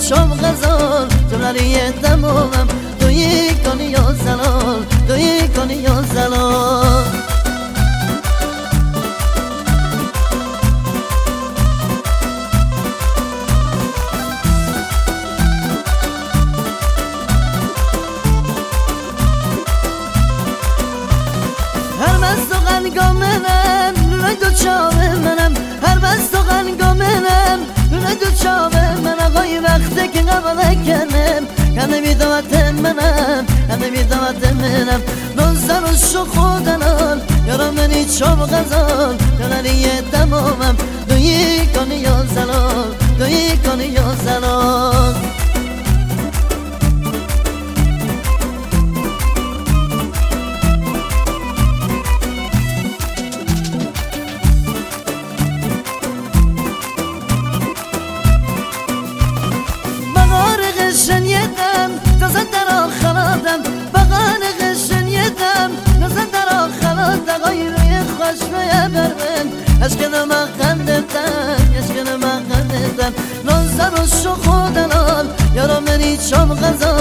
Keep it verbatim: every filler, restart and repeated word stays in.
شام غزال جلالی تمامم دوی کنی یا زلال دوی کنی یا زلال هر بست و غنگام منم نونه دو چاوه منم هر بست و غنگام منم نونه دو چاوه من آقای وقته که قبله کنم کنه بی دواتن منم کنه بی دواتن منم نوزن و شو خودنال یارا منی چاو غزال جلالیه تمامم دوی کنی یا زلال دوی کنی یا زلال قشن یدم تازه در آخرادم بغان قشن یدم تازه در آخرادم غیره خوشبه برمن اشکن من خندتم اشکن من خندتم نازن و شو خودنال یارا منی چام غزال